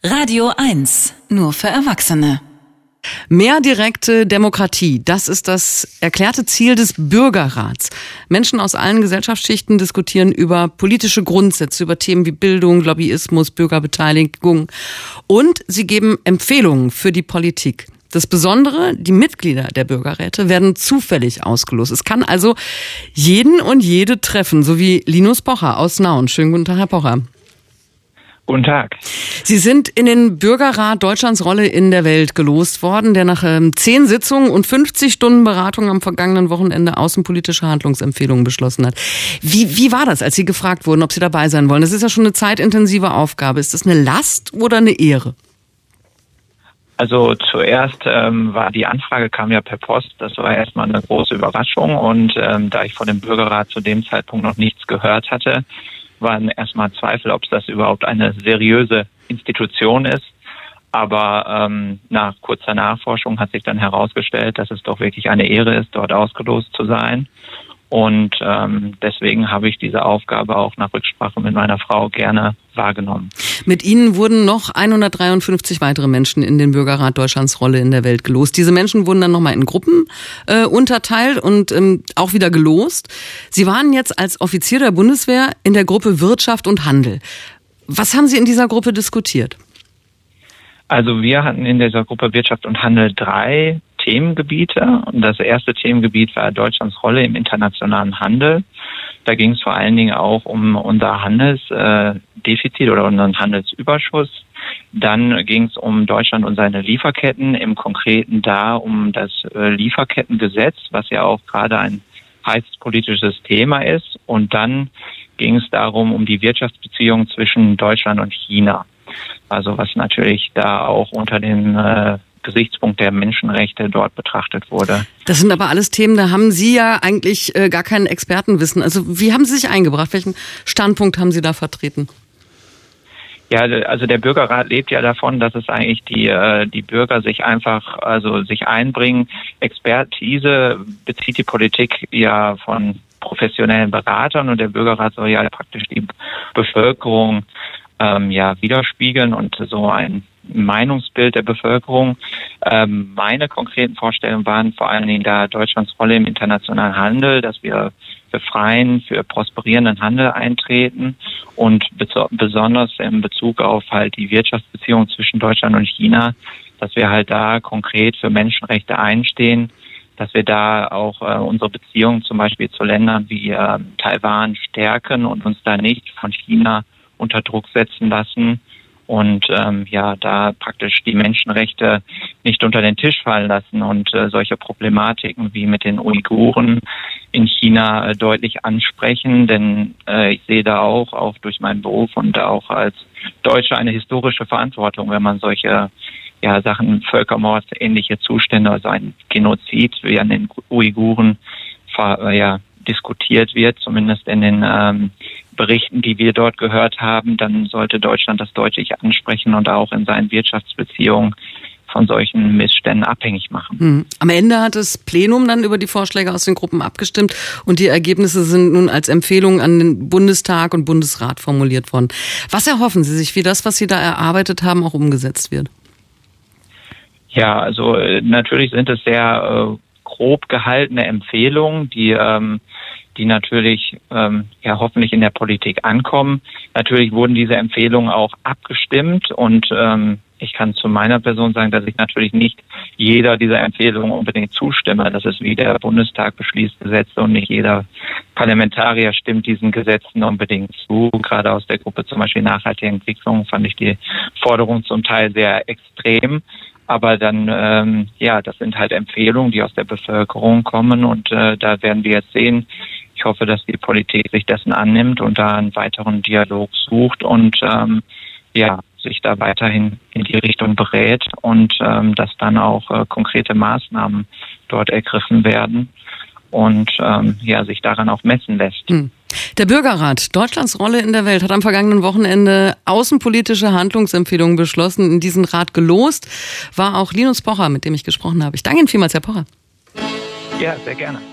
Radio 1, nur für Erwachsene. Mehr direkte Demokratie, das ist das erklärte Ziel des Bürgerrats. Menschen aus allen Gesellschaftsschichten diskutieren über politische Grundsätze, über Themen wie Bildung, Lobbyismus, Bürgerbeteiligung und sie geben Empfehlungen für die Politik. Das Besondere, die Mitglieder der Bürgerräte werden zufällig ausgelost. Es kann also jeden und jede treffen, so wie Linus Pocher aus Nauen. Schönen guten Tag, Herr Pocher. Guten Tag. Sie sind in den Bürgerrat Deutschlands Rolle in der Welt gelost worden, der nach 10 Sitzungen und 50 Stunden Beratung am vergangenen Wochenende außenpolitische Handlungsempfehlungen beschlossen hat. Wie war das, als Sie gefragt wurden, ob Sie dabei sein wollen? Das ist ja schon eine zeitintensive Aufgabe. Ist das eine Last oder eine Ehre? Also zuerst kam die Anfrage ja per Post. Das war erstmal eine große Überraschung. Und da ich von dem Bürgerrat zu dem Zeitpunkt noch nichts gehört hatte, waren erstmal Zweifel, ob das überhaupt eine seriöse Institution ist. Aber nach kurzer Nachforschung hat sich dann herausgestellt, dass es doch wirklich eine Ehre ist, dort ausgelost zu sein. Und deswegen habe ich diese Aufgabe auch nach Rücksprache mit meiner Frau gerne wahrgenommen. Mit Ihnen wurden noch 153 weitere Menschen in den Bürgerrat Deutschlands Rolle in der Welt gelost. Diese Menschen wurden dann nochmal in Gruppen unterteilt und auch wieder gelost. Sie waren jetzt als Offizier der Bundeswehr in der Gruppe Wirtschaft und Handel. Was haben Sie in dieser Gruppe diskutiert? Also wir hatten in dieser Gruppe Wirtschaft und Handel 3 Themengebiete. Und das erste Themengebiet war Deutschlands Rolle im internationalen Handel. Da ging es vor allen Dingen auch um unser Handelsdefizit oder unseren Handelsüberschuss. Dann ging es um Deutschland und seine Lieferketten, im Konkreten da um das Lieferkettengesetz, was ja auch gerade ein heißes politisches Thema ist. Und dann ging es darum, um die Wirtschaftsbeziehungen zwischen Deutschland und China. Also was natürlich da auch unter dem Gesichtspunkt der Menschenrechte dort betrachtet wurde. Das sind aber alles Themen, da haben Sie ja eigentlich gar kein Expertenwissen. Also wie haben Sie sich eingebracht? Welchen Standpunkt haben Sie da vertreten? Ja, also der Bürgerrat lebt ja davon, dass es eigentlich die Bürger sich sich einbringen. Expertise bezieht die Politik ja von professionellen Beratern und der Bürgerrat soll ja praktisch die Bevölkerung widerspiegeln und so ein Meinungsbild der Bevölkerung. Meine konkreten Vorstellungen waren vor allen Dingen da Deutschlands Rolle im internationalen Handel, dass wir für freien, für prosperierenden Handel eintreten und besonders in Bezug auf halt die Wirtschaftsbeziehungen zwischen Deutschland und China, dass wir halt da konkret für Menschenrechte einstehen, dass wir da auch unsere Beziehungen zum Beispiel zu Ländern wie Taiwan stärken und uns da nicht von China unter Druck setzen lassen und da praktisch die Menschenrechte nicht unter den Tisch fallen lassen und solche Problematiken wie mit den Uiguren in China deutlich ansprechen, denn ich sehe da auch durch meinen Beruf und auch als Deutscher eine historische Verantwortung, wenn man solche Sachen, Völkermord, ähnliche Zustände, also ein Genozid wie an den Uiguren diskutiert wird, zumindest in den Berichten, die wir dort gehört haben, dann sollte Deutschland das deutlich ansprechen und auch in seinen Wirtschaftsbeziehungen von solchen Missständen abhängig machen. Am Ende hat das Plenum dann über die Vorschläge aus den Gruppen abgestimmt und die Ergebnisse sind nun als Empfehlung an den Bundestag und Bundesrat formuliert worden. Was erhoffen Sie sich, wie das, was Sie da erarbeitet haben, auch umgesetzt wird? Ja, also natürlich sind es sehr grob gehaltene Empfehlungen, die natürlich hoffentlich in der Politik ankommen. Natürlich wurden diese Empfehlungen auch abgestimmt und ich kann zu meiner Person sagen, dass ich natürlich nicht jeder dieser Empfehlungen unbedingt zustimme. Das ist wie der Bundestag beschließt Gesetze und nicht jeder Parlamentarier stimmt diesen Gesetzen unbedingt zu. Gerade aus der Gruppe zum Beispiel nachhaltige Entwicklung fand ich die Forderung zum Teil sehr extrem. Aber dann, das sind halt Empfehlungen, die aus der Bevölkerung kommen und da werden wir jetzt sehen. Ich hoffe, dass die Politik sich dessen annimmt und da einen weiteren Dialog sucht und sich da weiterhin in die Richtung berät und dass dann auch konkrete Maßnahmen dort ergriffen werden und sich daran auch messen lässt. Der Bürgerrat Deutschlands Rolle in der Welt hat am vergangenen Wochenende außenpolitische Handlungsempfehlungen beschlossen. In diesen Rat gelost war auch Linus Pocher, mit dem ich gesprochen habe. Ich danke Ihnen vielmals, Herr Pocher. Ja, sehr gerne.